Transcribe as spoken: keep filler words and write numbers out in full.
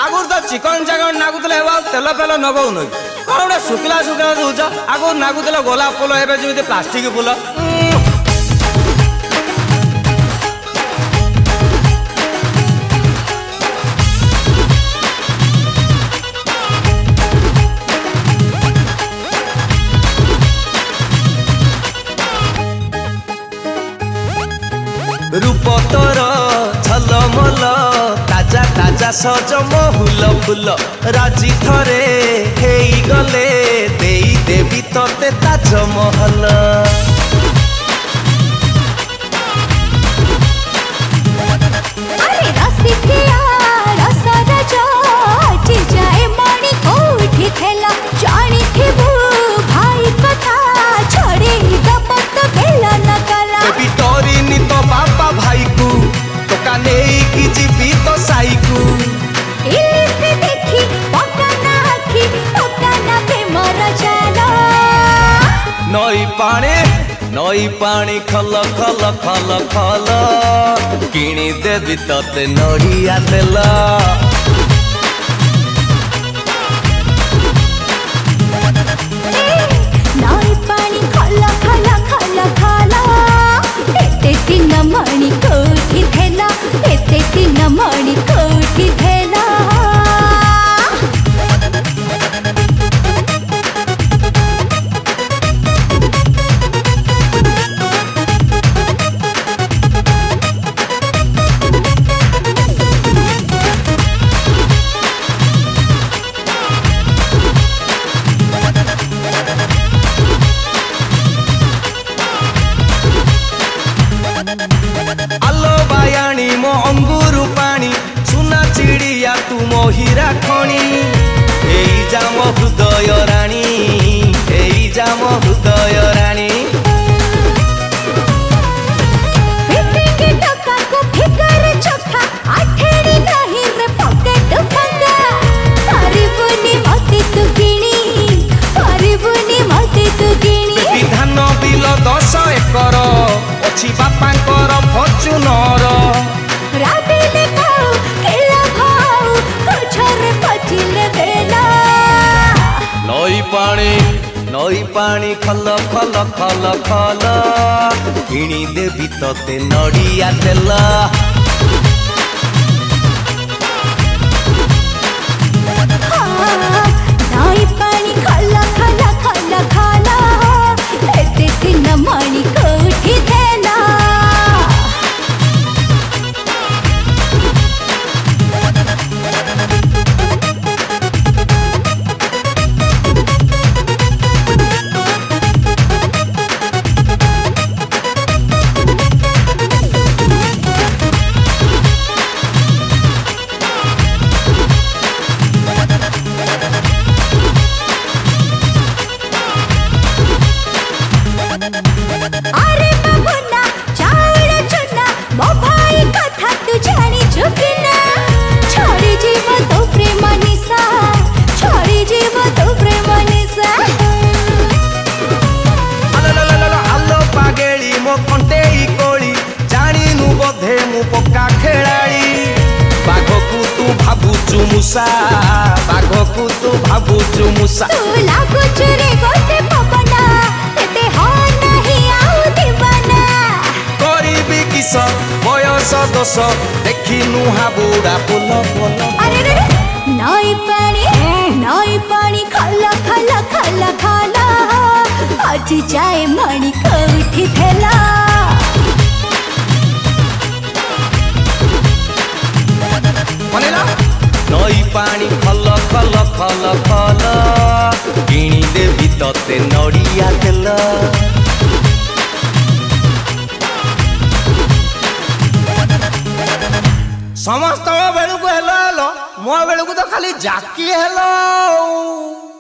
आगुर तो चिकन चाकन नागुले तेल फेल नगौ न कौन गोटे शुखिला शुखिला दूच आगुर नागुले गोलाप फुल एवं जमी प्लास्टिक फुल रूप तोर झलमल ताजा ताजा सज महुल फुल राजी थरे हेई गले देई देवी तोते ताजमहल अरे रसिकिया रसरज हटि जाए मणि कोठी थेला जानी थिबु भाई कथा छोड़ी दब तो बेला न कला बेबी तोरी नी तो बापा भाई को तो का नहीं की जीवी तो साई को इसे देखी पक्का ना आखी पक्का ना प्रेमर जाला नई पानी नई पानी खल खल खल खल किणी देवी तते नड़िया तेल नई पानी खल खल खल खल एते दिन मणि कोठी थेला एते दिन मणि कोठी थेला आलो बायाणी मो अंगूरु पानी सुना चिड़िया तू मोहिरा खणी एई जाम हृदय रानी एई जाम हृदय रानी फिटिंग टका को फिकर चोखा आठेड़ी नहीं रे पॉकेट फंगा परिबुनी मते तू किणी परिबुनी मते तू किणी बेबी धान बिल दस एकर अछि बापांकर फॉर्च्यूनर राबिले खाऊ केला खाऊ गछरे पचिले बेला नई पानी नई पानी खल खल खल खल किणी देवी तते नड़िया तेल नई पानी खल खल खल खल एते दिन मणि कोठी थेला अरे बाबुना चाउर चुना मो भाई कथा तू जानी चुकिना छोड़ी जीव तो प्रेम निशा छोड़ी जीव तो प्रेम निशा आलो पागेली मो कंटेई कोली जानी नु बोधे मु पक्का खेलाड़ी बाघकू तू भाबुचु मुसा बाघकू तू भाबुचु मुसा तू लागु चुरे गोटे पवना एते हो नहीं आउ दीवाना करिबी किस बयस दोष देखी नुहा बुढ़ा पुल पुल अरे रे नई पानी नई पानी खल खल खल खल आज जाए मणि कोठी थेला मनेला नई पानी खल खल खल खल किणी देवी तते नड़िया तेल समस्त बेलू को हेलो हेलो मो बेलू को तो खाली जाकी हेलो।